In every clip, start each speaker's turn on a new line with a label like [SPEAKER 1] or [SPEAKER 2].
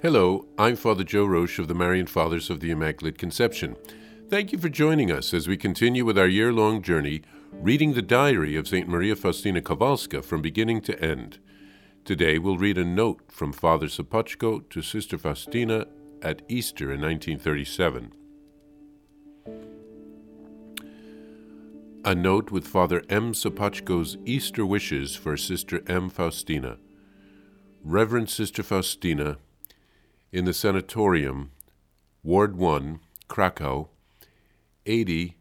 [SPEAKER 1] Hello, I'm Father Joe Roche of the Marian Fathers of the Immaculate Conception. Thank you for joining us as we continue with our year-long journey reading the diary of St. Maria Faustina Kowalska from beginning to end. Today we'll read a note from Father Sopoćko to Sister Faustina at Easter in 1937. A note with Father M. Sopoćko's Easter wishes for Sister M. Faustina. Reverend Sister Faustina, in the sanatorium, Ward 1, Krakow, 80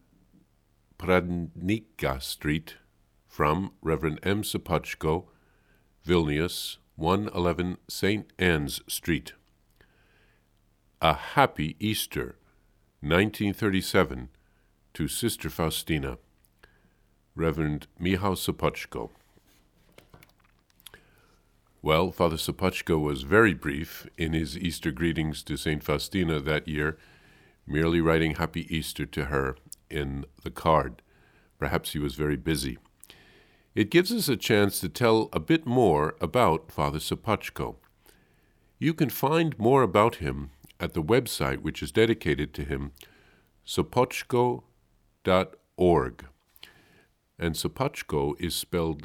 [SPEAKER 1] Pradnica Street, from Reverend M. Sopoćko, Vilnius, 111 St. Anne's Street. A happy Easter, 1937, to Sister Faustina, Reverend Michał Sopoćko. Well, Father Sopoćko was very brief in his Easter greetings to St. Faustina that year, merely writing Happy Easter to her in the card. Perhaps he was very busy. It gives us a chance to tell a bit more about Father Sopoćko. You can find more about him at the website which is dedicated to him, sopoćko.org. And Sopoćko is spelled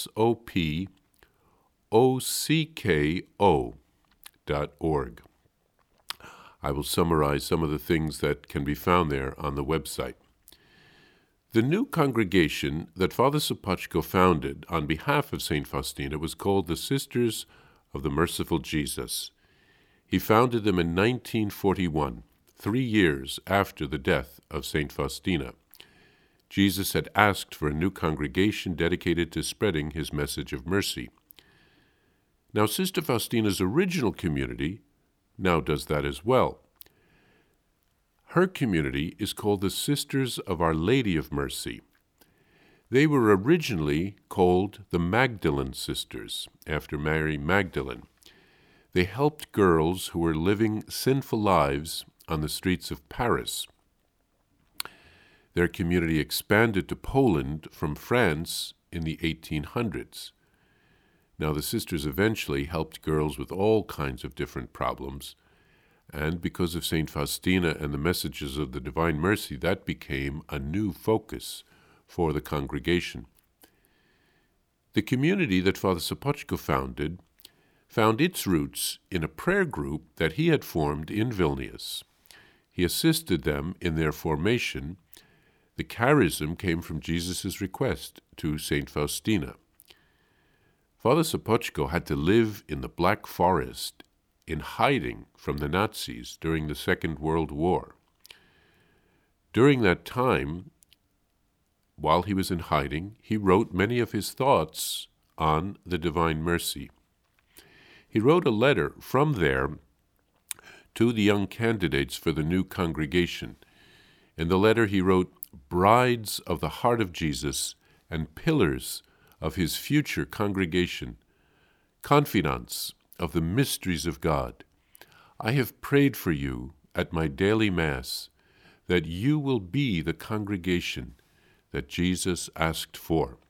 [SPEAKER 1] SOPOCKO.org. I will summarize some of the things that can be found there on the website. The new congregation that Father Sopoćko founded on behalf of St. Faustina was called the Sisters of the Merciful Jesus. He founded them in 1941, 3 years after the death of St. Faustina. Jesus had asked for a new congregation dedicated to spreading his message of mercy. Now, Sister Faustina's original community now does that as well. Her community is called the Sisters of Our Lady of Mercy. They were originally called the Magdalene Sisters, after Mary Magdalene. They helped girls who were living sinful lives on the streets of Paris. Their community expanded to Poland from France in the 1800s. Now, the sisters eventually helped girls with all kinds of different problems, and because of St. Faustina and the messages of the Divine Mercy, that became a new focus for the congregation. The community that Father Sopoćko founded found its roots in a prayer group that he had formed in Vilnius. He assisted them in their formation. The charism came from Jesus' request to St. Faustina. Father Sopoćko had to live in the Black Forest in hiding from the Nazis during the Second World War. During that time, while he was in hiding, he wrote many of his thoughts on the Divine Mercy. He wrote a letter from there to the young candidates for the new congregation. In the letter he wrote, "Brides of the heart of Jesus and pillars of his future congregation, confidants of the mysteries of God, I have prayed for you at my daily Mass that you will be the congregation that Jesus asked for."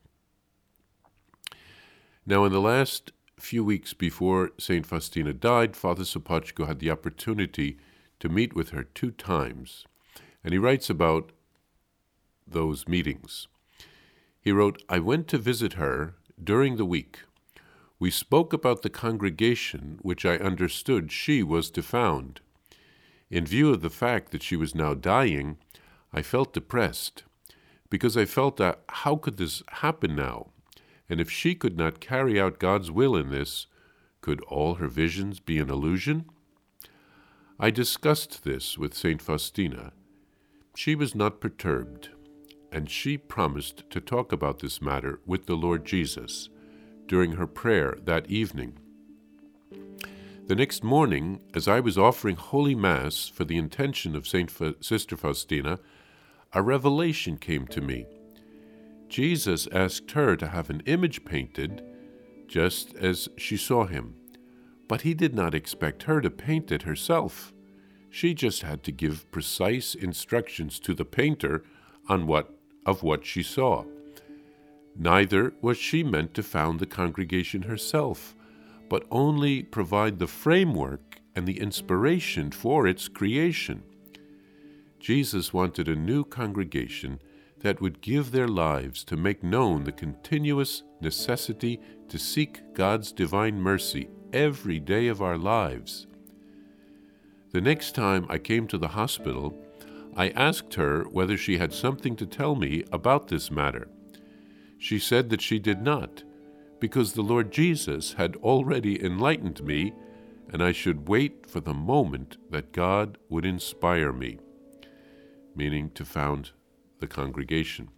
[SPEAKER 1] Now, in the last few weeks before St. Faustina died, Father Sopoćko had the opportunity to meet with her 2 times, and he writes about those meetings. He wrote, "I went to visit her during the week. We spoke about the congregation which I understood she was to found. In view of the fact that she was now dying, I felt depressed, because I felt that how could this happen now? And if she could not carry out God's will in this, could all her visions be an illusion? I discussed this with St. Faustina. She was not perturbed, and she promised to talk about this matter with the Lord Jesus during her prayer that evening. The next morning, as I was offering Holy Mass for the intention of Sister Faustina, a revelation came to me. Jesus asked her to have an image painted just as she saw him, but he did not expect her to paint it herself. She just had to give precise instructions to the painter on what she saw. Neither was she meant to found the congregation herself, but only provide the framework and the inspiration for its creation. Jesus wanted a new congregation that would give their lives to make known the continuous necessity to seek God's divine mercy every day of our lives. The next time I came to the hospital, I asked her whether she had something to tell me about this matter. She said that she did not, because the Lord Jesus had already enlightened me, and I should wait for the moment that God would inspire me, meaning to found the congregation.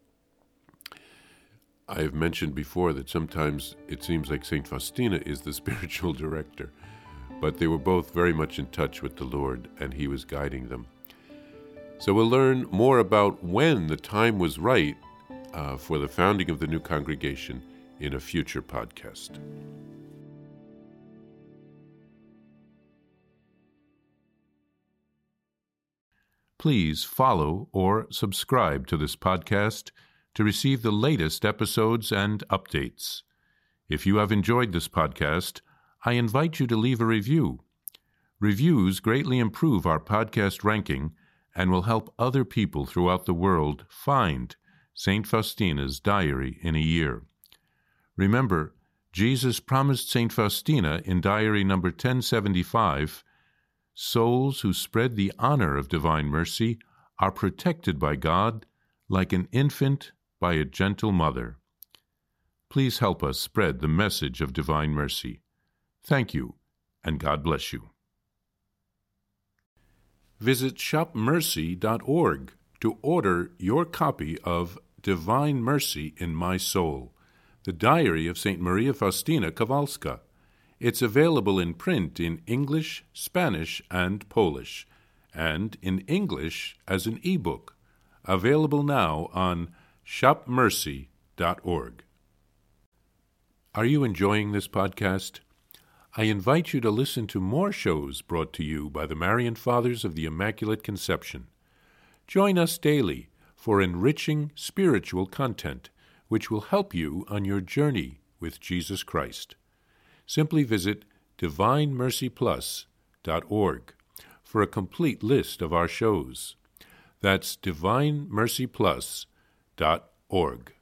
[SPEAKER 1] I have mentioned before that sometimes it seems like St. Faustina is the spiritual director, but they were both very much in touch with the Lord, and he was guiding them. So we'll learn more about when the time was right for the founding of the new congregation in a future podcast. Please follow or subscribe to this podcast to receive the latest episodes and updates. If you have enjoyed this podcast, I invite you to leave a review. Reviews greatly improve our podcast ranking and will help other people throughout the world find St. Faustina's Diary in a Year. Remember, Jesus promised St. Faustina in Diary number 1075, souls who spread the honor of divine mercy are protected by God like an infant by a gentle mother. Please help us spread the message of divine mercy. Thank you, and God bless you. Visit shopmercy.org to order your copy of Divine Mercy in My Soul, the Diary of St. Maria Faustina Kowalska. It's available in print in English, Spanish, and Polish, and in English as an e-book, available now on shopmercy.org. Are you enjoying this podcast? I invite you to listen to more shows brought to you by the Marian Fathers of the Immaculate Conception. Join us daily for enriching spiritual content, which will help you on your journey with Jesus Christ. Simply visit DivineMercyPlus.org for a complete list of our shows. That's DivineMercyPlus.org.